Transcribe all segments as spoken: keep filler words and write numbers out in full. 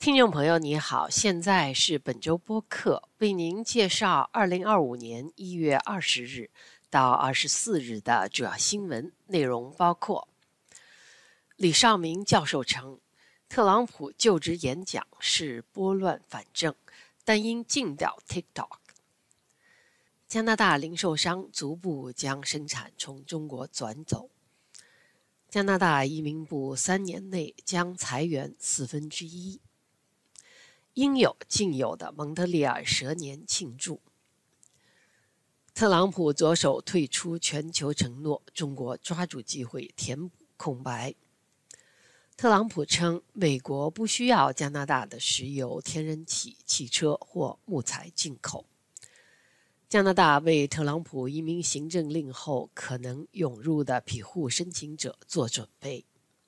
听众朋友你好，现在是本周播客，为您介绍二零二五年一月二十日到二十四日的主要新闻内容，包括李绍明教授称，特朗普就职演讲是拨乱反正，但应禁掉 TikTok。加拿大零售商逐步将生产从中国转走。加拿大移民部三年内将裁员四分之一。应有尽有的蒙特利尔蛇年庆祝。特朗普着手退出全球承诺，中国抓住机会填补空白。特朗普称，美国不需要加拿大的石油、天然气、汽车或木材进口。加拿大为特朗普移民行政令后可能涌入的庇护申请者做准备。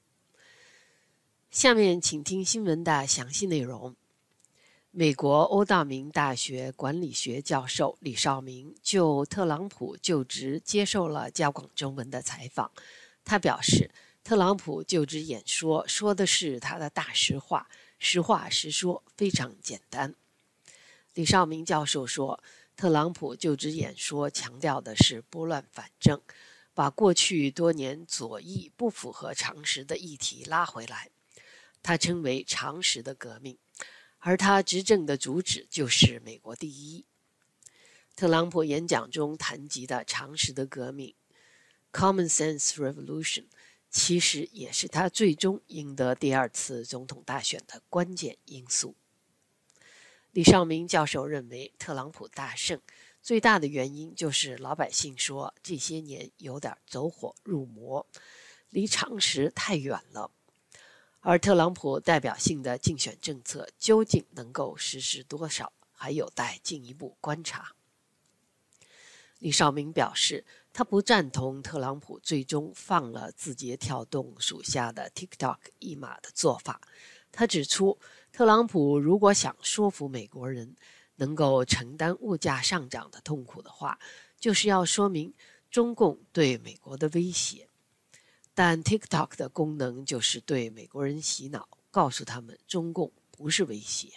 下面请听新闻的详细内容。美国欧道明大学管理学教授李绍明就特朗普就职接受了加广中文的采访。他表示，特朗普就职演说说的是他的大实话，实话实说，非常简单。李绍明教授说，特朗普就职演说强调的是拨乱反正，把过去多年左翼不符合常识的议题拉回来，他称为常识的革命。而他执政的主旨就是美国第一。特朗普演讲中谈及的常识的革命 （Common Sense Revolution） 其实也是他最终赢得第二次总统大选的关键因素。李绍明教授认为，特朗普大胜最大的原因就是老百姓说这些年有点走火入魔，离常识太远了。而特朗普代表性的竞选政策究竟能够实施多少，还有待进一步观察。李绍明表示，他不赞同特朗普最终放了字节跳动属下的 TikTok 一马的做法。他指出，特朗普如果想说服美国人能够承担物价上涨的痛苦的话，就是要说明中共对美国的威胁。但 TikTok 的功能就是对美国人洗脑，告诉他们中共不是威胁。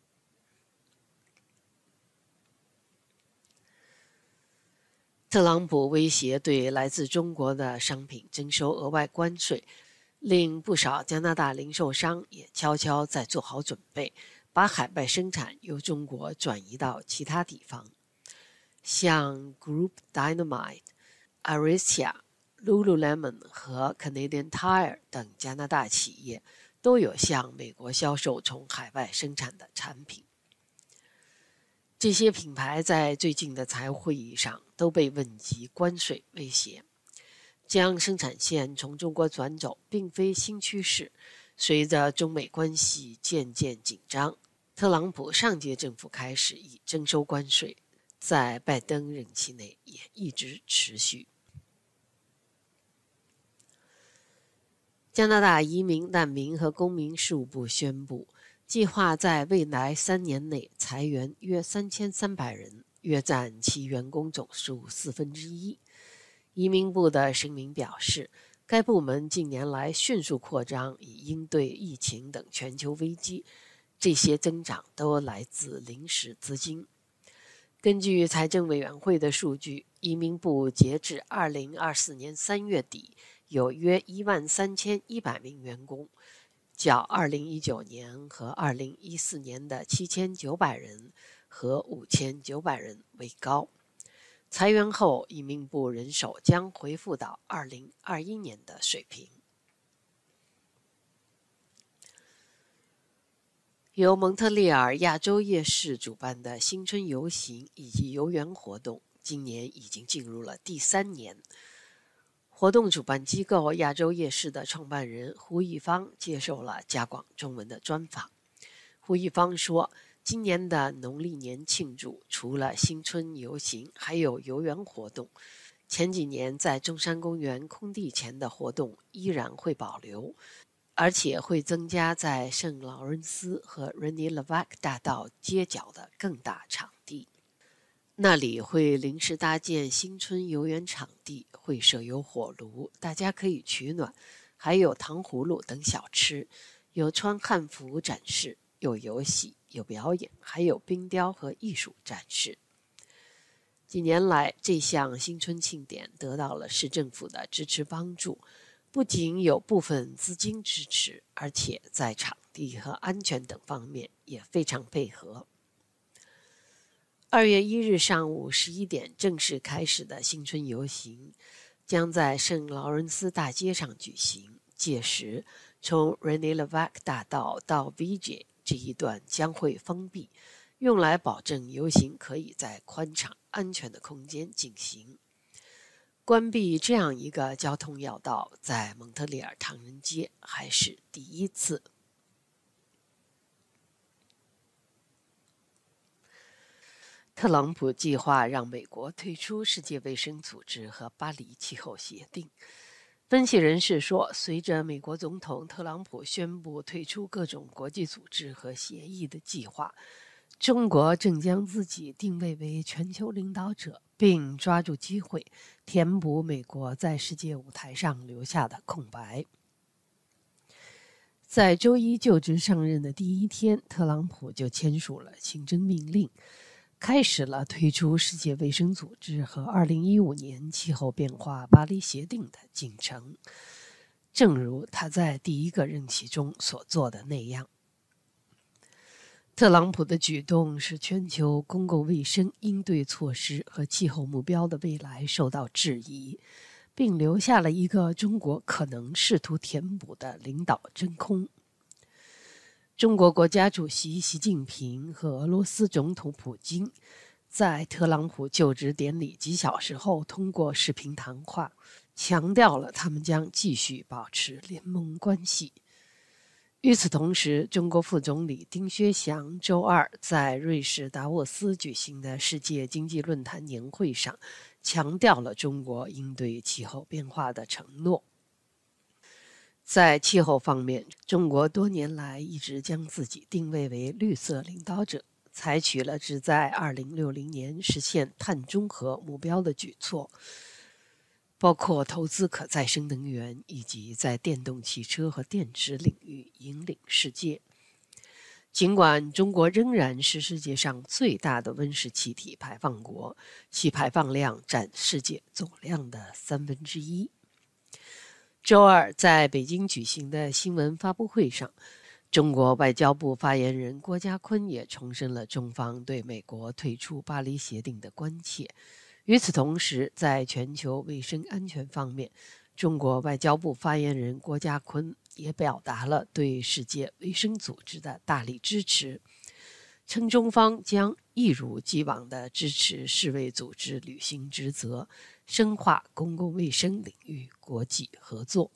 特朗普威胁对来自中国的商品征收额外关税，令不少加拿大零售商也悄悄在做好准备，把海外生产由中国转移到其他地方。像 Group Dynamite、Aritzia、Lululemon 和 Canadian Tire 等加拿大企业都有向美国销售从海外生产的产品。这些品牌在最近的财务会议上都被问及关税威胁。将生产线从中国转走并非新趋势，随着中美关系渐渐紧张，特朗普上届政府开始以征收关税，在拜登任期内也一直持续。加拿大移民、难民和公民事务部宣布，计划在未来三年内裁员约三千三百人，约占其员工总数四分之一。移民部的声明表示，该部门近年来迅速扩张，以应对疫情等全球危机，这些增长都来自临时资金。根据财政委员会的数据，移民部截至二零二四年三月底有约一万三千一百名员工，较二零一九年和二零一四年的七千九百人和五千九百人为高。裁员后，移民部人手将恢复到二零二一年的水平。由蒙特利尔亚洲夜市主办的新春游行以及游园活动，今年已经进入了第三年。活动主办机构亚洲夜市的创办人胡一芳接受了加广中文的专访。胡一芳说，今年的农历年庆祝除了新春游行，还有游园活动。前几年在中山公园空地前的活动依然会保留，而且会增加在圣劳伦斯和 René Lévesque 大道街角的更大场地。那里会临时搭建新春游园场地，会设有火炉，大家可以取暖，还有糖葫芦等小吃，有穿汉服展示。 有游戏、有表演，还有冰雕和艺术展示。几年来，这项新春庆典得到了市政府的支持帮助，不仅有部分资金支持，而且在场地和安全等方面也非常配合。二月一日上午十一点正式开始的新春游行将在圣劳伦斯大街上举行，届时从 René Lévesque 大道到 Vigier 这一段将会封闭，用来保证游行可以在宽敞安全的空间进行。关闭这样一个交通要道，在蒙特利尔唐人街还是第一次。特朗普计划让美国退出世界卫生组织和巴黎气候协定。分析人士说，随着美国总统特朗普宣布退出各种国际组织和协议的计划，中国正将自己定位为全球领导者，并抓住机会填补美国在世界舞台上留下的空白。在周一就职上任的第一天，特朗普就签署了行政命令，开始了退出世界卫生组织和二零一五年气候变化巴黎协定的进程，正如他在第一个任期中所做的那样。特朗普的举动使全球公共卫生应对措施和气候目标的未来受到质疑，并留下了一个中国可能试图填补的领导真空。中国国家主席习近平和俄罗斯总统普京在特朗普就职典礼几小时后通过视频谈话，强调了他们将继续保持联盟关系。与此同时，中国副总理丁薛祥周二在瑞士达沃斯举行的世界经济论坛年会上，强调了中国应对气候变化的承诺。在气候方面，中国多年来一直将自己定位为绿色领导者，采取了旨在二零六零年实现碳中和目标的举措，包括投资可再生能源以及在电动汽车和电池领域引领世界。尽管中国仍然是世界上最大的温室气体排放国，其排放量占世界总量的三分之一。周二在北京举行的新闻发布会上，中国外交部发言人郭家坤也重申了中方对美国退出巴黎协定的关切。与此同时，在全球卫生安全方面，中国外交部发言人郭家坤也表达了对世界卫生组织的大力支持，称中方将一如既往地支持世卫组织履行职责，深化公共卫生领域国际合作。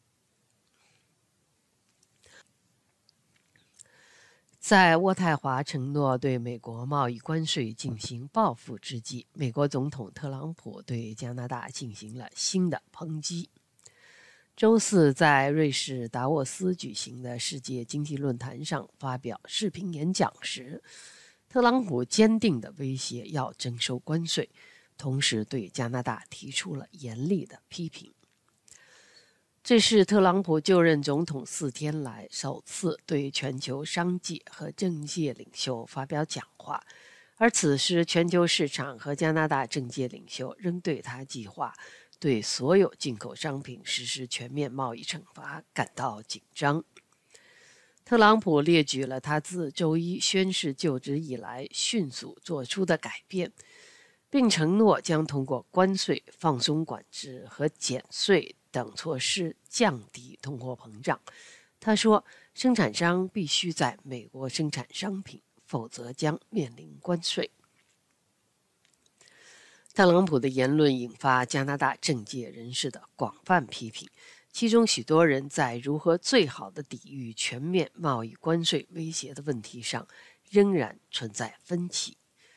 在渥太华承诺对美国贸易关税进行报复之际，美国总统特朗普对加拿大进行了新的抨击。周四在瑞士达沃斯举行的世界经济论坛上发表视频演讲时，特朗普坚定地威胁要征收关税，同时对加拿大提出了严厉的批评。这是特朗普就任总统四天来首次对全球商界和政界领袖发表讲话，而此时全球市场和加拿大政界领袖仍对他计划对所有进口商品实施全面贸易惩罚感到紧张。特朗普列举了他自周一宣誓就职以来迅速做出的改变，并承诺将通过关税、放松管制和减税等措施降低通货膨胀。他说，生产商必须在美国生产商品，否则将面临关税。特朗普的言论引发加拿大政界人士的广泛批评，其中许多人在如何最好地抵御全面贸易关税威胁的问题上仍然存在分歧。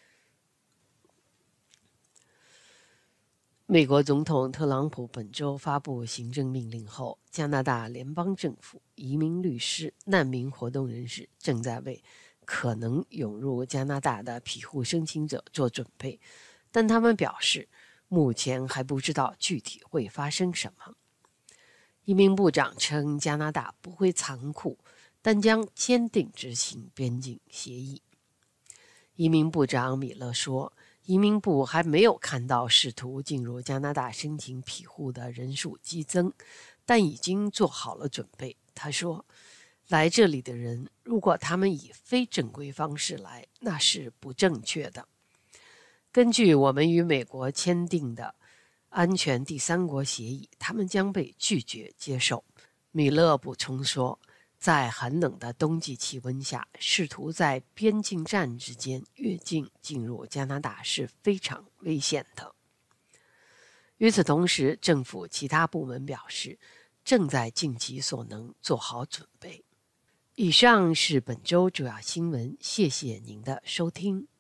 美国总统特朗普本周发布行政命令后，加拿大联邦政府、移民律师、难民活动人士正在为可能涌入加拿大的庇护申请者做准备，但他们表示，目前还不知道具体会发生什么。移民部长称，加拿大不会残酷， 但将坚定执行边境协议。移民部长米勒说，移民部还没有看到试图进入加拿大申请庇护的人数激增，但已经做好了准备。他说，来这里的人，如果他们以非正规方式来，那是不正确的。根据我们与美国签订的安全第三国协议，他们将被拒绝接受。米勒补充说，在寒冷的冬季气温下，试图在边境站之间越境进入加拿大是非常危险的。与此同时，政府其他部门表示，正在尽其所能做好准备。以上是本周主要新闻，谢谢您的收听。